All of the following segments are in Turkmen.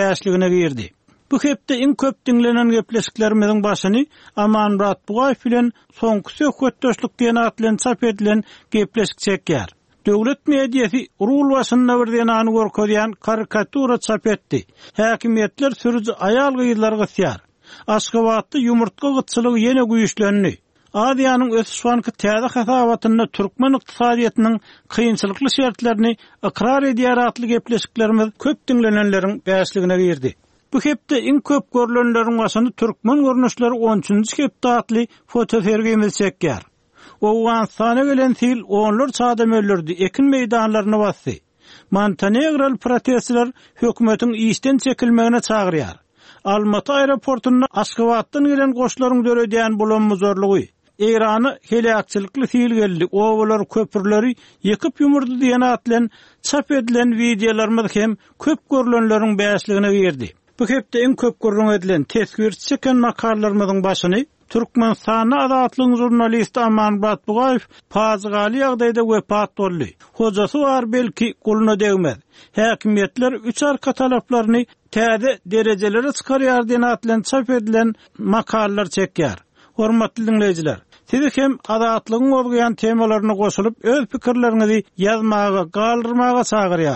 bäşligine girdi. Bu hepde iň köp dinlenen gepleşiklerimizin başyny Amanmurat Bugaýew bilen soňky söhbetdeşlik diýen atlan çap edilen gepleşik çekýär. Döwlet mediýasy rul başynda birden any görkezýän karikatura çap etdi. Häkimetler sürüji aýal gyýylarga syar. Aşgabatda yumurtga gytçylygy ýene güýçlendi. Adiýanyň ösüşwanky täze hasabatyny türkmen ykdysadyýatynyň kynçylykly şertlerini ikrar edýär atly gepleşiklerimiz köp dinlenenleriň bäşligine girdi. Bu hepde iň köp görülenleriň başyny türkmen görnüşleri 13-nji hepde atly fotosergimiz çekýär. Owgansana gelen sil onlar çadam öldürdi, ekin meýdanlaryna bassy. Montenegral protestler hökümetiň işden çekilmegine çagyrýar. Almaty aeroportuna Aşgabatdan gelen goşlaryň döredýän bulanmazorlygy, Irany helakçylykly sil geldi. Owalar köpürleri ýykyp ýumurdy diýen atlan çap edilen wideolarymyz hem köp görülenleriň bäşligine girdi. Bu hepde iň köp görülen edilen tesgir çeken makallarymyzyň başyny Türkmenistany adatlyň jurnalisti Amanmurat Bugaýew pazygaly ýagdaýda wepat boldy. Hojasy bar belki guluna degmez. Häkimetler 3 arka talaplaryny täze derejelere çykarýar diýen atlan çap edilen makallar çekýär. Hormatly dinleýijiler, sizi hem adatlygyň bolýan temalaryna goşulyp öz pikirlerinizi ýazmaga, galdyrmaga çagyrýar.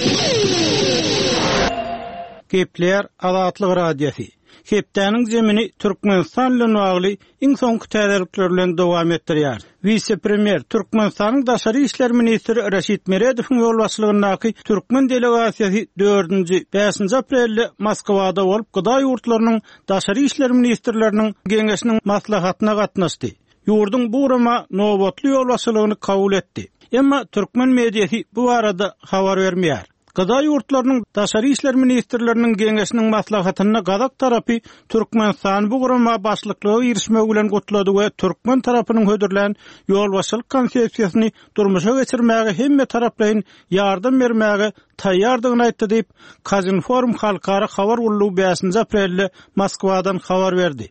Gepler Adatlyk radiosi. Hepdäniň zemini Türkmenistan bilen bagly iň soňky täzelikler bilen dowam etdirýär. Vice-premier Türkmenistanyň daşary işler ministri Reşit Meredowyň ýolbaşçylygyndaky Türkmen delegasiýasy 4-nji 5-nji aprelde Moskwada bolup gyda ýurtlarynyň daşary işler ministrleriniň geňeşiniň maslahatyna gatnaşdy. Ýurdun bu urama nowatly ýolbaşçylygyny kabul etdi. Emma türkmen mediýasy bu arada habar bermeýär. Gyda ýurtlarynyň daşary işler ministrleriniň geňeşiniň maslahatyna gadak tarapy Türkmenistan bu gurama başlyklygy girişmek bilen gutlady we türkmen tarapynyň hödürlen ýolbaşçylyk konsepsiýasyny durmuşa geçirmäge hemme taraplaryň ýardam bermäge taýýardygyny aýtdy diýip Kazinform halkara habar ullugy 5-nji aprelde Moskwadan habar berdi.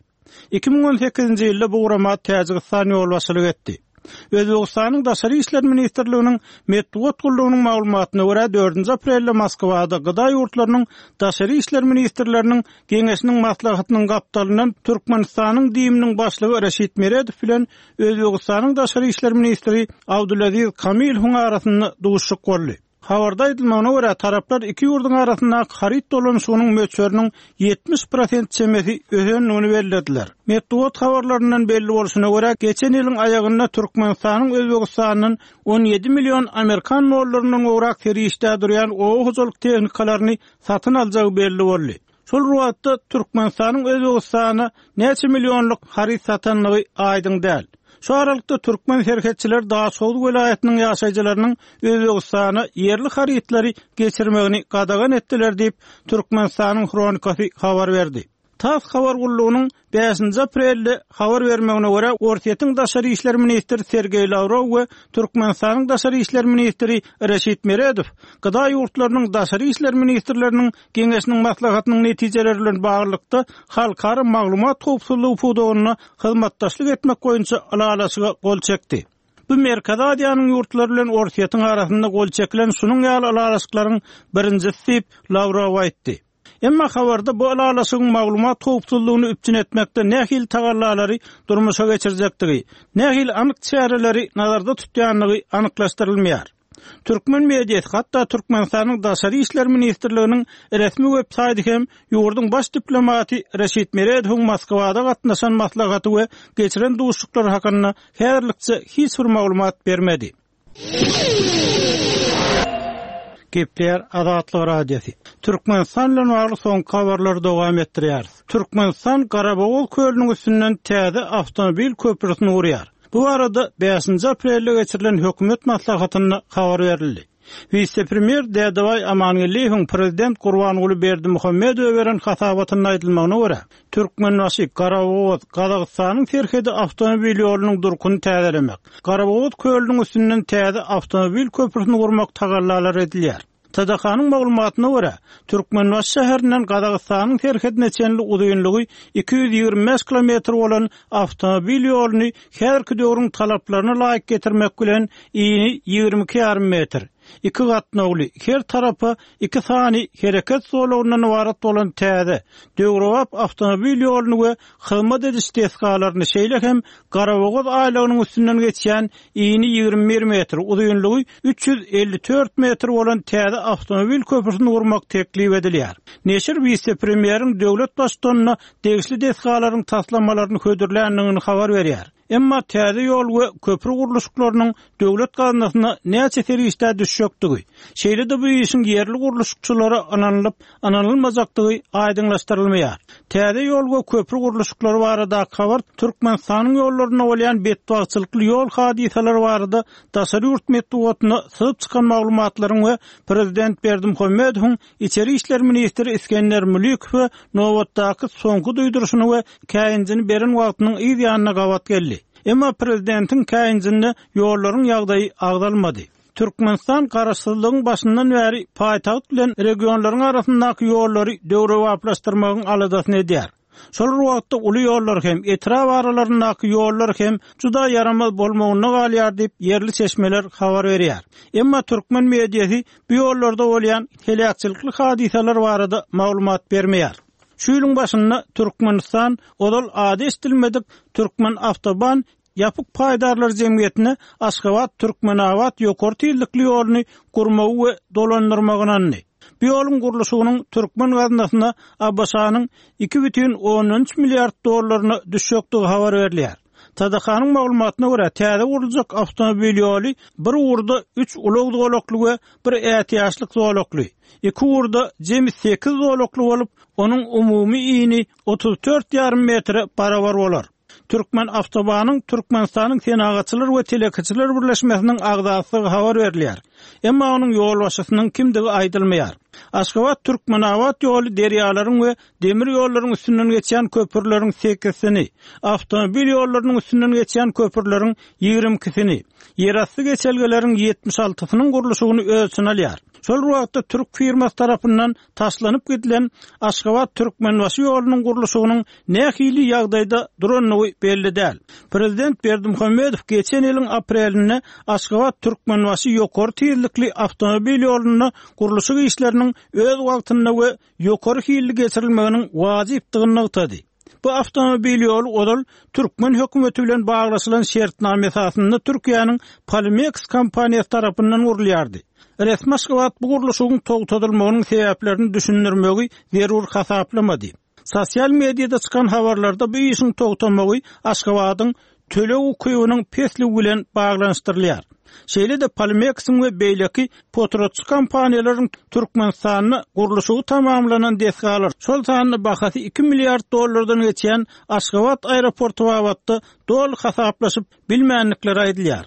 2018-nji ýylda bu gurama Täjikistan ýolbaşçylyk etdi. Özbegistanyň daşary işler ministrliginiň medeniýet gullugynyň maglumatyna görä 4-nji aprelde Moskwada gyda ýurtlarynyň daşary işler ministrleriniň geňeşiniň maslahatynyň gapdalyndan Türkmenistanyň diýiminiň başlygy Reşit Meredow bilen Özbegistanyň daşary işler ministri Abdulaziz Kamilowyň arasynda duşuk boldy. Habarda aýdylmagyna görä taraplar iki ýurduň arasynda harit dolanşygynyň möçöriniň 70% çemesi öňünü belirlediler. Medeniýet habarlaryndan belli bolşuna görä geçen ýylyň aýagyna Türkmenistanyň Özbegistanyň 17 million Amerikan dollarynyň owrak terişde durýan o hojalyk tehnikalaryny satyn aljagy belli boldy. Şol ruwatda Türkmenistanyň Özbegistana neçe millionluk harit satanlygy aýdyň däl. Şu aralykda türkmen herketçiler daha soğuk welaýatynyň ýaşaýjylarynyň Özbegistana yerli haritlary geçirmegini gadagan etdiler diýip Türkmenistanyň Kronikasy habar berdi. TASS habar gullugynyň 5-nji aprelde habar bermegine görä Ortiýetiň daşary işler ministri Sergey Lavrov we Türkmenistanyň daşary işler ministri Reşit Meredow gyda ýurtlarynyň daşary işler ministrleriniň geňeşiniň maslahatynyň netijeleri bilen baglykda halkara maglumat topsuzlygy pudogyna hyzmatdaşlyk etmek boýunça alalaşyga gol çekdi. Bu Merkezi Adiýanyň ýurtlary bilen Ortiýetiň arasynda gol çekilen şunuň ýaly alalaşyklaryň birinjisi diýip Lavrov aýtdy. Emma habarda bu alalaşygyň maglumat topsuzlygyny üpçün etmekde nähil tagallalary durmuşa geçirjekdigi, nähil anyk çäreleri nazarda tutýanlygy anyklaşdyrylmaýar. Türkmen mediýasy hatda Türkmenistanyň daşary işler ministrliginiň resmi web-saýty hem ýurdun baş diplomaty Reşit Meredowyň Moskwada gatnaşan maslahaty we geçiren duşuklar hakynda häzirlikçe hiç bir maglumat bermedi. Gepler Adatlyk radiosi. Türkmenistan bilen bagly soňky habarlary dowam etdirýär. Türkmenistan Garabowul kölüniň üstünden täze awtomobil köprüsini urýar. Bu arada 5-nji aprelde geçirilen hökümet maslahatyna habar berildi. Vice-premier Dädeway Amanyliýewiň prezident Gurbanuly Berdimuhammedow beren hasabatyna aýdylmagyna görä, Türkmenbaşy Garabowul Gazagystanyň terhede awtomobil ýolunyň durkuny täzelemek, Garabowul kölüniň üstünden täze awtomobil köprüsini gurmak tagallalary edilýär. TDK-nyň maglumatyna görä, Türkmenbaş şäherinden Gazagystanyň terhedine çenli uzunlygy 225 kilometr bolan awtomobil ýoluny her döwrüň talaplaryna laýyk getirmek bilen ýyny 22,5 metr, iki gatnagly, her tarapa iki sany hereket zolugyndan ibaret bolan täze, döwrewap avtomobil ýoluny we hyzmat ediş tesgalaryny şeýlehem Garabogoz aýlagynyň üstünden geçýän iýini 21 metr, uzunlygy 354 metr bolan täze avtomobil köprüsini gurmak teklip edilýär. Neşir vice-premieriň döwlet başçylygyna degişli tesgalaryň taslamalaryny hödürländigini habar berýär. Emma täze ýol we köprü guruluşlarynyň döwlet gaznasyna näçe terişde düşýäkdigi, şeýle-de bu işin yerli guruluşçylary ananylmajakdygy aýdyňlaşdyrylmaýar. Täze ýol we köprü guruluşlary barada habar Türkmenistanyň ýollaryna bolýan betbagçylykly ýol hadisalary barada daşary ýurt medeniýetine syp çykan maglumatlaryň we Prezident Berdimuhammedowyň içeri işler ministri İskender Mülükow nowatdaky soňky duýduruşyny we käýinjini beren wagtynyň ýa-ýanyna gawat geldi. Emma prezidentin käýinjinde ýollaryň ýagdaýy agdalmady. Türkmenistan garaşsyzlygyň başyndan bäri paýtagat bilen regionlaryň arasyndaky ýollary döwrewaplaşdyrmagyň aladasyny edýär. Şol wagtda uly ýollar hem etraf aralaryndaky ýollar hem juda yaramaz bolmagyny galýar diýip yerli çeşmeler habar berýär. Emma türkmen mediýasy bu ýollarda bolýan helakçylykly hadisalar barada maglumat bermeýär. Şu ýylyň başynda Türkmenistan odal ady estilmedik Türkmen Avtoban Yapık Paýdarlar Jemgyýetine Aşgabat Türkmenawat ýokary tildikli ýoluny gurmagy we dolandyrmagyny. Bu ýoluň guruluşynyň Türkmen gaznasyna Abbasanyň 2,13 milliard dollaryny düşýäkdigi habar berilýär. Tadakanyň maglumatyna görä täze guruljak avtomobil ýoly bir urda 3 ulug dolokly we bir ätiýaşlyk dolokly. Iki urda jemi 8 dolokly bolup, onuň umumy iýini 34,5 metre barabar bolar. Türkmen Avtobanyň Türkmenistanyň Senagaçylar we Telekaçylar birleşmesiniň agdasyny habar berilýär. Emma onuň ýol başçysynyň kimdigi aýdylmaýar. Aşgabat Türkmenawat ýoly derýalaryň we demir ýollaryň üstünden geçýän köpürleriň 8-sini, avtomobil ýollarynyň üstünden geçýän köpürleriň 22-sini, ýerasty geçelgeleriň 76-synyň guruluşyny ölçüne alýar. Şol wagtda Türk firmasy tarapyndan taşlanyp gidilen Aşgabat Türkmenwasy ýolunyň guruluşynyň nähili ýagdaýda duranyny belli däl. Prezident Berdimuhammedow geçen ýylyň aprelinde Aşgabat Türkmenwasy ýokary tildikli avtomobil ýolunyň guruluşy işleriniň öz wagtynda we ýokary hilli geçirilmeginiň wajypdygyny aýtdy. Bu avtomobil ýolu odal Türkmen hökümeti bilen baglaşylan şertname esasynda Türkiýanyň Polimex kompaniýasy tarapyndan gurulýardy. Resmi Aşgabat bu guruluşyň togtadylmagynyň sebäplerini düşündirmegi zerur hasaplamadı. Sosial mediada çykan habarlarda bu işin togtamagy Aşgabatyň töle ukybynyň pesligi bilen baglanşdyrylýar. Şeýle-de Polimex'in we beýleki potrotçy kompaniýalaryň Türkmenistanyny guruluşy tamamlanan desgalar şol sanyny bahasy 2 milliard dollardan geçýän Aşgabat aeroportu wagtda dol hasaplaşyp bilmänlikleri aýdylýar.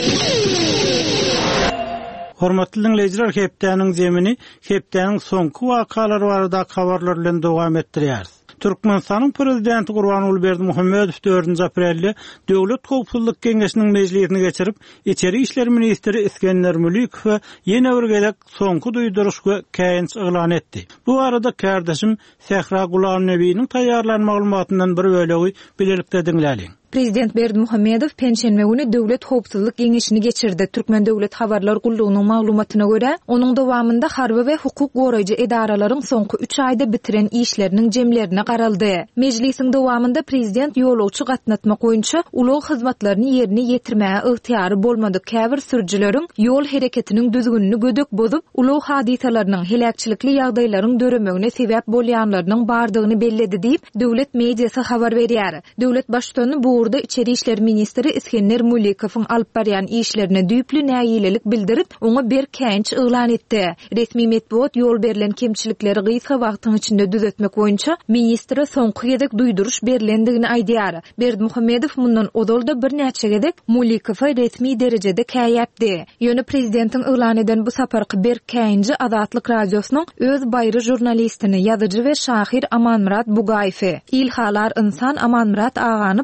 Hormatly dinleýijiler, hepdeniň zemini, hepdeniň soňky wakalary barada habarlar bilen dowam etdirýäris. Türkmenistanyň prezidenti Gurbanuly Berdimuhammedow 4 aprelde Döwlet Howpsuzlyk Kengesiniň mejlisine geçirip, içeri işler ministri İskender Mülükow ýene bir gelek soňky duýduruş we käýinç eglan etdi. Bu arada kardeşim Sehra Gulamnebiýiň taýýarlan maglumatyndan bir bölegi bilelikde dinläliň. Prezident Berdimuhammedow penşenme güni Döwlet Howpsuzlyk Geňeşini geçirdi. Türkmen Döwlet Habarlar Gullugynyň maglumatyna görä, onuň dowamında harby we hukuk goraýjy edaralaryň soňky 3 aýda bitiren işleriniň jemlerine garaldy. Mejlisiň dowamında prezident ýolawçy gatnatmak boýunça ulug hyzmatlaryny ýerine ýetirmäge ygtyýary bolmady. Käbir sürjüleriň ýol hereketiniň düzgünlüğini gödök bozup, ulug hadisalarynyň helakçylykly ýagdaýlaryň döremegine sebäp bolýanlarynyň bardygyny belledi diýip döwlet mediýasy habar berýär. Döwlet başçylygyny bu urda İçeri İşler Ministri İskender Mülükowyň alyp barýan işlerine düýpli näýilelik bildirip, oňa bir käýinç eglan etdi. Resmi medeniýet ýol berilen kemçilikleri gysga wagtyň içinde düzeltmek boýunça ministri soňky gedek duýduruş berilendigini aýdýar. Berdimuhammedow mundan odalda bir näçe gedek Mülükowy resmi derejede käýäpdi. Ýöne prezidentiň eglan eden bu saparky bir käýinci Azatlyk radiosynyň öz baýry jurnalistini, ýazyjy we şahyr Amanmurat Bugaýew, ilhalar insan Amanmurat agany paja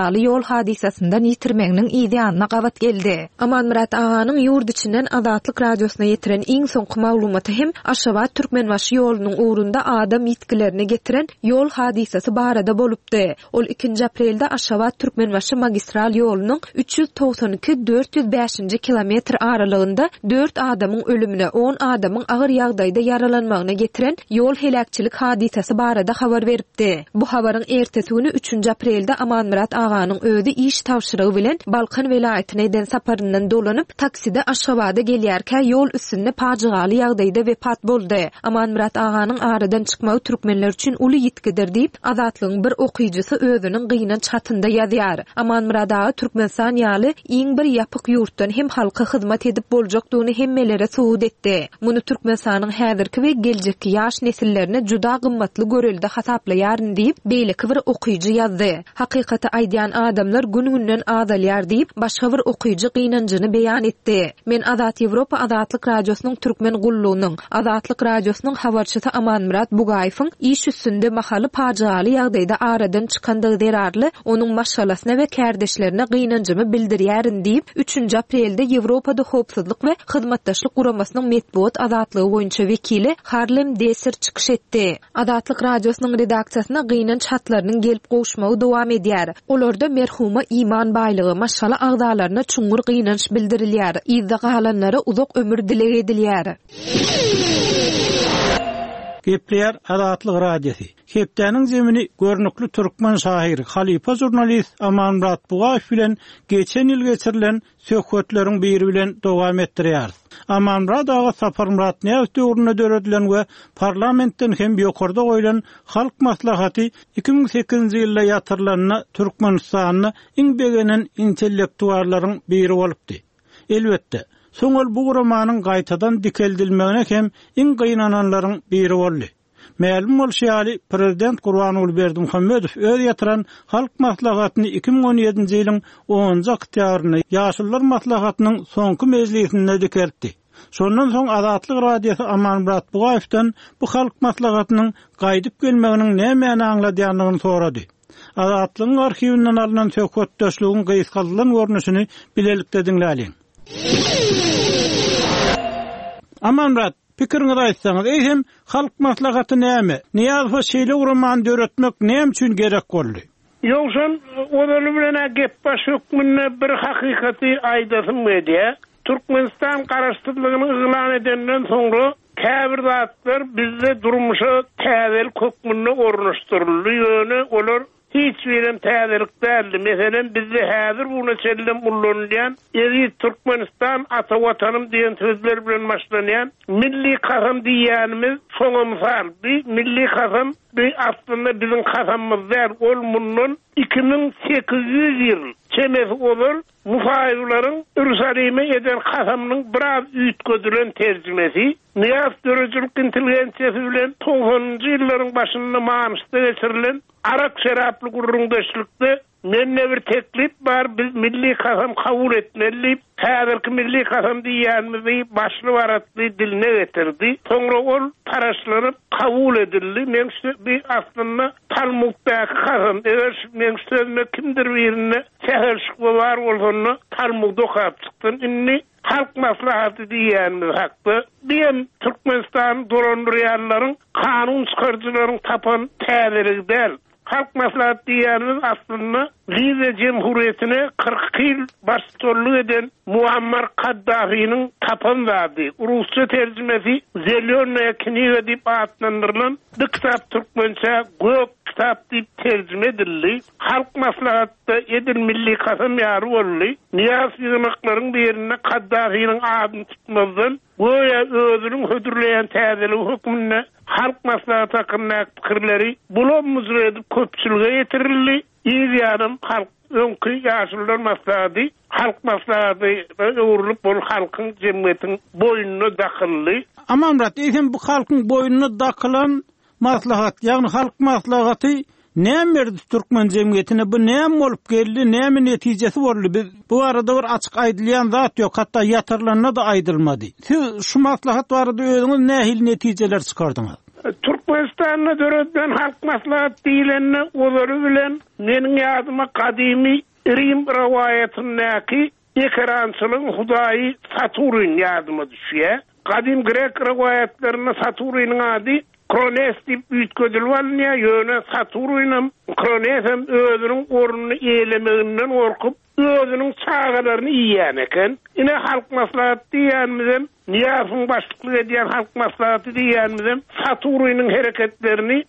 pajygaly ýol hadisasinden ýitirmeginiň ýa-da gabat geldi. Amanmurat aganyň ýurt içinden Azatlyk radiosyna ýetiren iň soňky maglumaty hem Aşgabat Türkmenbaşy ýolunyň uğrunda adam ýitkilerini getiren ýol hadisasy barada bolupdy. Ol 2 aprelde Aşgabat Türkmenbaşy magistral ýolunyň 392-405 kilometr aralygynda 4 adamyň ölümine, 10 adamyň agyr ýagdaýda yaralanmagyna getiren ýol helakçylyk hadisasy barada habar beripdi. Bu habaryň ertesi güni 3 aprelde Amanmurat aganyň özi iş tawşyrygy bilen Balkan welaýatyna eden saparyndan dolanyp takside Aşgabada gelýärkä ýol üstünde pajygaly ýagdaýda wepat boldy. Amanmurat aganyň aradan çykmagy türkmenler üçin uly ýitkidir diýip Azatlygyň bir okyjysy özüniň gyýnan çatynda ýazýar. Amanmurat aga Türkmenistan ýaly iň bir ýapyk ýurtdan hem halka hyzmat edip boljakdygyny hemmelere suwud etdi. Muny Türkmenistanyň häzirki we geljekki ýaş nesillerine juda gymmatly görelde hasaplaýaryn diýip beýleki bir okyjy ýazdy. Hakykaty aýdýan adamlar gün-günden azalýar diýip başga bir okyjy gynanjyny beýan etdi. Men Azat Ýewropa Azatlyk radiosynyň türkmen gullugynyň Azatlyk radiosynyň habarçysy Amanmurat Bugaýewiň iş üstünde mahaly pajygaly ýagdaýda aradan çykandygy derarly onuň maşgalasyna we kärdeşlerine gynanjymy bildirýärin diýip 3 aprelde Ýewropada howpsuzlyk we hyzmatdaşlyk guramasynyň medbuat azatlygy boýunça wekili Harlem Deser çykyş etdi. Azatlyk radiosynyň redaksiýasyna gynanç hatlarynyň gelip gowuşmagy dowam edýär. Olarda merhuma iman baýlygy, maşgala agdalaryna çuňur gynanç bildirilýär. Ýa-da galanlara uzak ömür dilek edilýär. Gepler Azatlyk radiosi. Hepdeniň zemini görnükli türkmen şahyry, halifa jurnalist Amanmurat Bugaýew bilen geçen ýyl geçirilen söhbetleriň biri bilen dowam etdirýär. Amanmurat aga Saparmurat Näwit döwrüne döredilen we parlamentden hem ýokarda goýulan halk maslahaty 2008-nji ýylda ýatyrylanyna Türkmenistanyny iň begenen intellektuallaryň biri bolupdy. Elbetde soňal bu guramanyň gaýtadan dikeldilmegine hem iň gynananlaryň biri boldy. Ma'lum bolşýaly Prezident Gurbanuly Berdimuhammedow öz ýatyran halk maslahatyny 2017-nji ýylyň 10-njy oktýabryny Ýaşylar maslahatynyň soňky mejlisinde dikerdi. Şondan soň Azatlyk radiosu Amanmurat Bugaýewden bu halk maslahatynyň gaýdyp gelmeginiň näme aňladýanlygyny sorady. Azatlygyň arhiwinden alynan söhbetdeşligiň gysgalylan görnüşini bilelikde diňläliň. Amanmurat, pikiriňizi aýtsaňyz, hem halk maslahaty näme? Niýazow şeýle uramany döretmek näme üçin gerek boldy? Ýoksa onuň bilen gep baş hökmüne bir hakykaty aýdasym diýe. Türkmenistan garaşdyrlygyny ýylan edenden soňra käbir zatlar bizde durmuşa täzel hökmüne ornaşdyryldy. Ýöne olar hiç birim täzelik däldi. Meselen bizde häzir bunu çellem ullanýan eri Türkmenistan ata watanım diýen sözler bilen başlanýan milli kasam diýänimiz soňumsal. Bir milli kasam bir aslında bizim kasamymyz der. Ol munun 2800 ýyl çemes olur. Mufaýylaryň Ýerusalim'e eden kasamynyň biraz üýtgedilen terjimesi Niýaz dörejilik intelligensiýasy bilen 90-njy ýyllaryň başynda maňyşda geçirilen Arap şeraply gurrundaşlykda menne bir teklip bar, biz milli kasam kabul etmeli. Häzirki milli kasam diýänimizi başly waratly diline getirdi. Soňra ol taraşlanyp kabul edildi. Men bir aslında Talmuddaky kasam, eger men sözüme kimdir birine şäherşik bar bolsa Talmudda okap çykdym. Inni halk maslahaty diýänimiz hakda. Diýen Türkmenistan dolandyrýanlaryň kanun çykarjylaryň tapan täzeligi del. Halk maslahaty diýänimiz aslında Libiýa Cemhuriýetine 40 ýyl başçylyk eden Muammar Kaddafi'nin tapan zady. Rusça terjimesi Zelёная kniga diýip adlandyrylan bu kitap türkmençe gök kitap diýip terjime edildi. Halk maslahatda edil milli kasam ýary boldy. Niýaz ýygynaklaryň birine Kaddafi'nin adyny tutmazdan goýa özüniň hödürleýän täzelik hökmüne halk maslahaty hakkında pikirleri bulanmyzdyr edip köpçülüge ýetirildi. İýärem halk öňkü ýaşylar maslahaty halk maslahaty öwrülip bol halkyň jemgyýetiň boýnuna dakylly. Amanmurat, bu halkyň boýnuna dakylan maslahat, ýagny halk maslahaty näme berdi türkmen jemgyýetine? Bu näme bolup geldi? Näme netijesi boldy? Biz bu arada bir açyk aýdylýan zat ýok, hatda ýatyrlanyna da aýdylmady. Siz şu maslahat barada özüňiz nähil netijeler çykardyňyz? Türkmenistan'da döröden halk maslahat diýilenni oları bilen meniň ýadyma kadimi Rim rivayetindäki ekrançylyň Hudaýy Saturn ýadyma düşýär. Kadim Grek rivayetlerine Saturn'un adı Krones dip büyütködülvanlıya yöne Saturn'un Krones'em özünün ornunu eylemeğinden orkup özünün çağalarını yiyen eken. Yine halk maslahatı diyenmizem, Niyaz'ın başlıklı ediyen halk maslahatı diyenmizem Saturn'un hareketlerini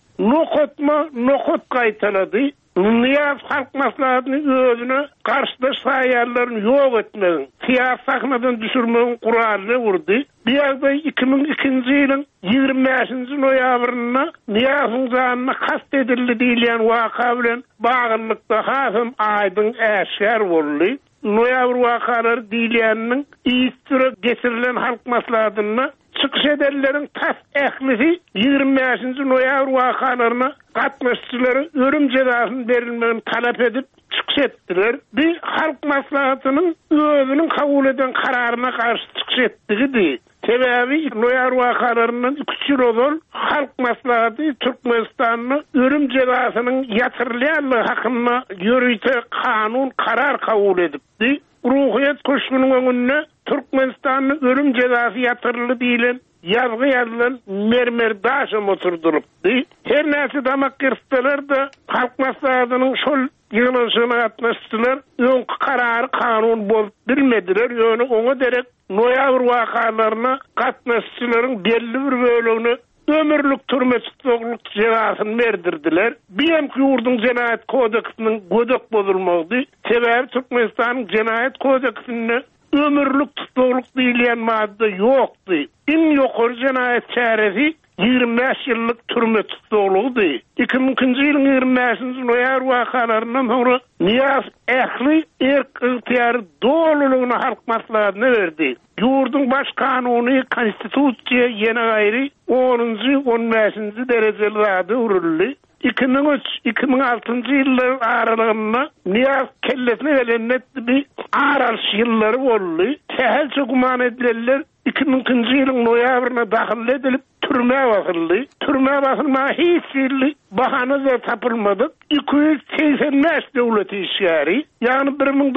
nokot kaytaladı. Niyaz halk maslahatını özüne karşıdaş sayarlarını yok etmeğin, siyasi sahnadan düşürmeğin kuralını vurdu. Bir de 2002 yılın 25. noyabrına Niyaz'ın zanına kastedildi diyen vaka bilen bağlılıkta Hasım Aydın eşer oldu. Noyabr vakaları dileyeninin iyistirip geçirilen halk maslahatına çıkış ederlerin tas ehlisi 25. noyabr vakalarına katmışçıları ölüm cezasının verilmelerini talep edip çıkış ettiler. Bir halk maslahatının özünün kabul eden kararına karşı çıkış ettiği değil. Sebebi noyabr vakalarından 2 yıl olan halk maslahatı Türkmenistan'ın ölüm cezasının yatırılayanlığı hakkında yürüyte kanun karar kabul edipti. Ruhiyet kuşkunun önüne Türkmenistan'ın ölüm cezası yatırılı değilen yazgı yazılan mermer daşım oturduruptu. Her neyse damak kırstalar da halk maslahatının şol yığılışına atmıştılar. Ön kararı kanun bol bilmediler. Yani onu derek noyabr vakalarına katmışçıların belli bir bölümünü ömürlük türme tutukluk cezasını verdirdiler. BMK yurdun Cenayet Kodeksinin gödök bozulmadı. Sebebi Türkmenistan'ın Cenayet Kodeksinin ömürlük tutukluk diyen madde yoktu. En yukarı cinayet çaresi 25 yıllık türme tutukluğu değil. 2002 yılın 25. noyabr vakalarından sonra Niyaz ehli ihtiyarı doğruluğuna halk maslahatına verdi. Yurdun baş kanunu konstitüsiye yeni gayri 10. 15. dereceli adı vuruldu. 2003-2006 yılların aralığında Niyaz kellesine velennet bir araş yılları oldu. Sehelçe kuman edilenler 2002 yılın noyabrına dahil edilip türmeye basıldı. Türmeye basılmaya hiç yıllı bahane da tapılmadı. 285 devleti işgari. Yani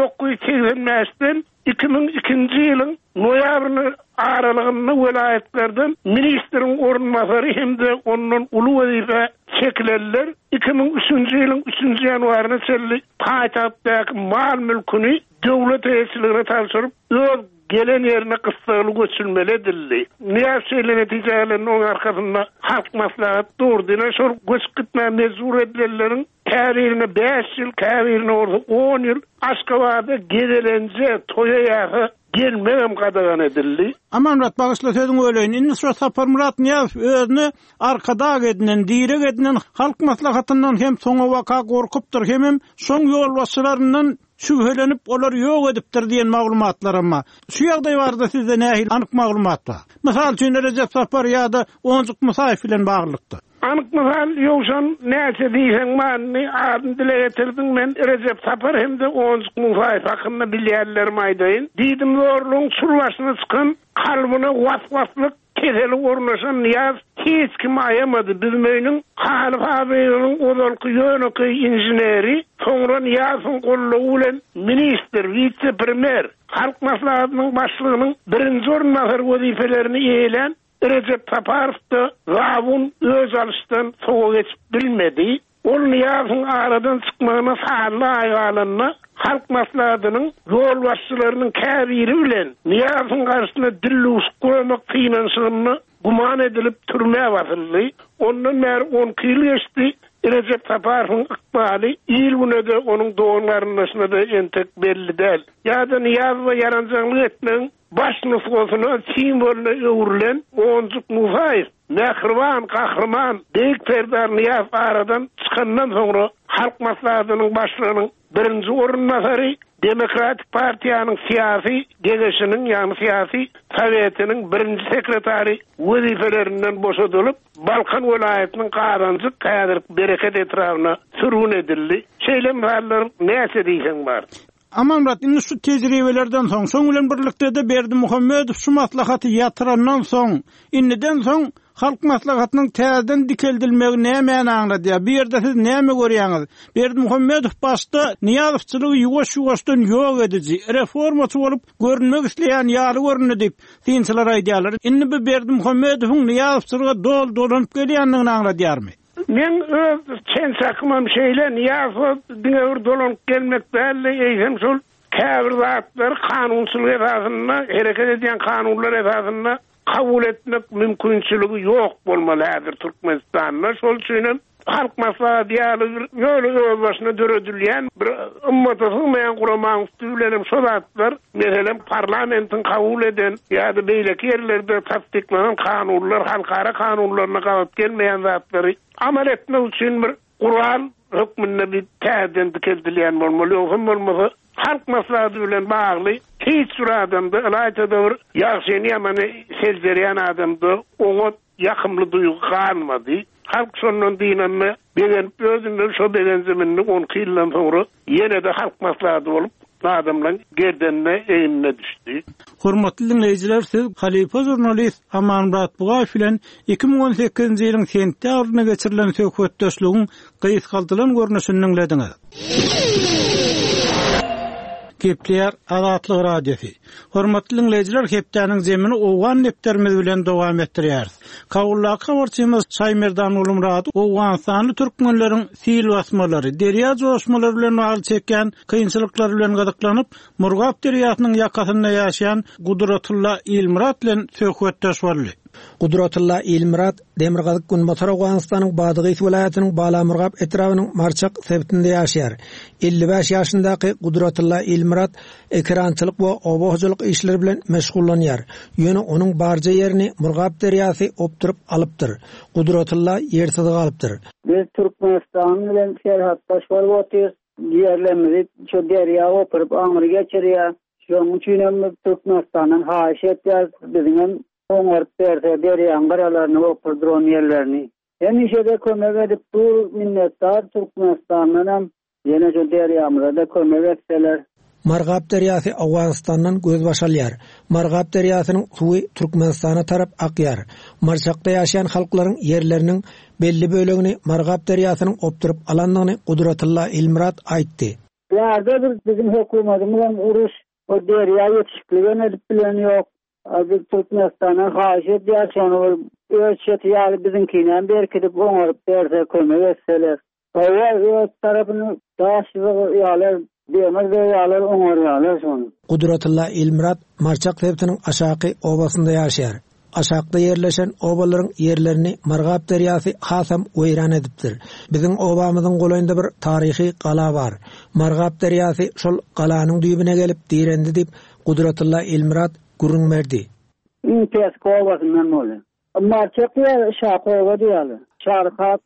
1985'ten 2002 yılın noyabrını aralığında velayetlerden ministerin orunmasarı hem de onun ulu vazife çekilerler 2003 yılın 3. yanvarına selli payitahttaki mal mülkünü devlet elçiliğine tavsırıp gelen yerine kıstığılı göçülmeli edildi. Niyaz şeyle neticelerinin onun arkasında halk maslahat doğurduğuna sonra göç gitmeye mecbur edilenlerin kariyerine 5 yıl, kariyerine orada 10 yıl Aşkabad'a gedelence toya yağı gelmeyem kadağan edildi. Aman Murat bağışlatedin öyleyini. İnnisra Sapar Murat Niyaz özünü arkada edinen, direk edinen halk maslahatından hem sonu vaka korkuptur hem son yol vasılarından şüphelenip olar yok ediptir diyen maglumatlar ama. Şu yağday var da sizde nehil anık maglumat var. Misal için Recep Sapar ya da oncuk musayif ile bağlılıktı. Anık misal yoksan neyse diysen manni adını dile getirdim ben Recep Sapar hem de oncuk musayif hakkında bilyerlerim aydayın. Didim zorluğun survaşına çıkan kalbine vasvaslık keseli ornaşan Niyaz hiç kim ayamadı. Bizmeyinin Halif ağabeyinin odalkı yönükü injineri sonra Niyaz'ın kolluğuyla minister, vice-premier halk maslahatının başlığının birinci ornasır vazifelerini eğilen Recep Sapar da Ravun öz alıştan soğuk geçip bilmedi. O Niyaz'ın aradan çıkmağına sağlı ayağlarına halk maslahatının yol başçılarının kâbiri bilen Niyaz'ın karşısına dilli koymak finanslarını guman edilip türmeye basıldı. Ondan meğer 10 yıl geçti. Recep Sapar'ın ikbali il güne de onun doğumlarına da entek belli değil. Ya da Niyaz ve yarancılık etmenin baş nüfusuna simbolüne övürülen oncuk musayif, mehriban, kahraman, deyik perdar Niyaz aradan çıkandan sonra halk maslahatının başlığının birinci orunmasarı Demokratik Partiyanın siyasi gezeşinin yani siyasi sovetinin birinci sekretari vazifelerinden boşadılıp Balkan velayetinin qadancık kayadır bereket etrafına sürgün edildi. Şeyle misallar neyse diysen var. Amanrat indi şu tejribelerden soň bilen birlikde de Berdimuhammedow şu maslahaty yatyrandan soň, indiden soň halk maslahatynyň täzeden dikeldilmegi näme aňlady? Bir ýerde siz näme görýäňiz? Berdimuhammedow başda Niyazowçylygy ýuwaş-ýuwaşdan ýok edici, reformaçy bolup görünmek isleýän ýaly görünýär diýip synçylar aýdýarlar. Indi bu Berdimuhammedowyň Niyazowçylyga dolanyp gelýändigini aňladýarmy? Men öz çençakmam şeyle Niyazow diňe dolanyp gelmek belli eýsem şol käbir zatlar kanunçylyk esasynda hereket edýän kanunlar esasynda kabul etmek mümkinçiligi ýok bolmalydyr Türkmenistanda. Şol üçin halk maslahaty ýaly ýöle öz başyna döredilýän bir ummata sığmayan guramaň üstülerim şol zatlar meselem parlamentin kabul eden ýa-da beýleki ýerlerde tasdiklanan kanunlar halkara kanunlaryna galat gelmeýän zatlary amal etmek üçin bir Kur'an hükmünde bir täzeden dikeldilýän bolmaly. Bolmasa halk maslahaty bilen bagly hiç bir adamda alayta bir ýaşyny ýamany seljerýän adamda oňa ýakymly duýgu galmady. Halk şondan diýnemme begen özüne şo begen zeminni 10 ýyldan soňra ýene de halk maslahaty bolup adamlaryň gerdenine eýinine düşdi. Hormatly dinleýijiler, siz Halifa jurnalist Amanrat Bugaýew bilen 2018-nji ýylyň sentýabryna geçirilen söhbetdeşligiň gysgaldylan görnüşini dinlediňiz. Kepler Azatlyk Radiosi. Hormatly dinleýijiler, hepdeniň zemini owgan nepterimiz bilen dowam etdirýäris. Kawullaky habarçymyz Şaýmerdan Ulumrad Owganstanly türkmenleriň sil basmalary, derýa joşmalary bilen aly çeken kynçylyklary bilen gadyklanyp, Murgap derýasynyň ýakasynda ýaşaýan Gudratulla Ilmurat bilen söhbetdeş boldy. Gudratulla Ilmurat Demirgazyk Günbatar Owganstanyň Badygyş welaýatynyň Balamurgap etrawynyň Marçak sebtinde ýaşaýar. 55 ýaşyndaky Gudratulla Ilmurat ekrançylyk we obahyjylyk işleri bilen meşgullanýar. Ýöne onuň barja ýerini Murgap derýasy opturup alypdyr. Gudratulla ýersiz galypdyr. Biz Türkmenistan bilen serhatdaş bolup otyrys. Ýerlerimizi şu derýa opurup aňyry geçirýär. Şoň üçin Türkmenistanyň haýyş etýär biziň oňaryp berse derýän garalaryny opurduran ýerlerini. Hemişe de kömek edip dur minnetdar Türkmenistanyň ýene şu derýamyza da kömek etseler. Margap derýasy Awganstandan göz başalýar. Margap derýasynyň suwy Türkmenistana tarap akýar. Marçakda ýaşaýan halklaryň ýerleriniň belli bölegini Margap derýasynyň opturup alandygyny Gudratulla Ilmurat aýtdy. Ýa-da bizim hökümetimiz bilen uruş o derýa ýetişikligini edip bilen ýok. Azı Türkmenistan'a haşi diýýär, ölçet ýaly bizinkinen berkidip oňaryp berse kömek etseler. Öz tarapyny daşygy ýaly demir ýaly oňarýarlar şonu. Gudratulla Ilmurat Marçak sebtiniň aşaky obasynda ýaşaýar. Aşakda yerleşen obalaryň ýerlerini Margap derýasy hasam weýran edipdir. Biziň obamyzyň golaýynda bir taryhy gala bar. Margap derýasy şol galanyň düýbüne gelip direndi diýip Gudratulla Ilmurat gurunmerdi. Pesko obasyndan bolu. Marçak ýa şakowa diýýär. Şarkat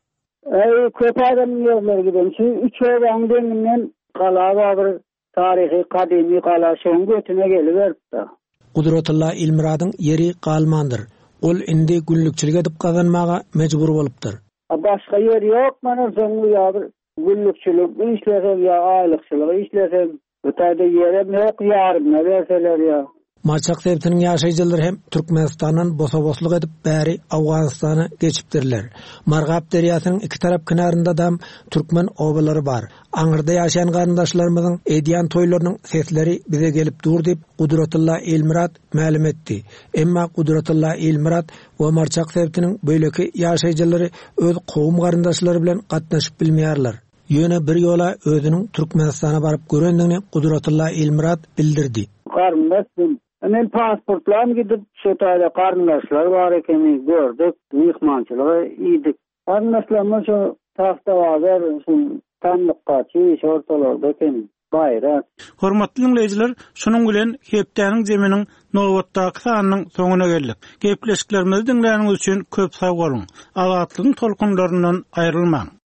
köp adam ýerleri giden. Şu üç obaň deminden gala bar, taryhy kadymy gala şoň götüne geliberdi. Gudratulla Ilmuradyň ýeri galmandyr. Ol indi günlükçilik edip kazanmaga mejbur bolupdyr. Başga ýer ýok, mana şoňy ýa-da günlükçilik işlersem ýa aýlykçylyk işlersem, ötäde ýerem ýok, ýarym berseler ýa. Marçak sebtiniň ýaşaýjylary hem Türkmenistandan bosa-bosluk edip bäri Awganstana geçipdirler. Margap derýasynyň iki tarap kynarynda da türkmen obalary bar. Aňyrda ýaşaýan garandaşlarymyzyň edýän toýlarynyň sesleri bize gelip dur diýip Gudratulla Ilmurat ma'lum etdi. Emma Gudratulla Ilmurat we Marçak sebtiniň beýleki ýaşaýjylary öz gowum garandaşlary bilen gatnaşyp bilmeýärler. Ýöne bir ýola özüniň Türkmenistana baryp görendigini Gudratulla Ilmurat bildirdi. Garmdaşym men pasportlarym gidip şu taýda garnaşlar bar ekeni gördük, mihmançylygy iýdik. Garnaşlarma şu taxta wazar şu tanlykka çyş ortalarda ekeni. Bayram. Hormatly dinleýijiler, şunuň bilen hepdeniň zeminiň nowatdaky sanynyň soňuna geldik. Gepleşiklerimizi dinläniňiz üçin köp sag bolun. Azatlygyň tolkunlaryndan aýrylmaň.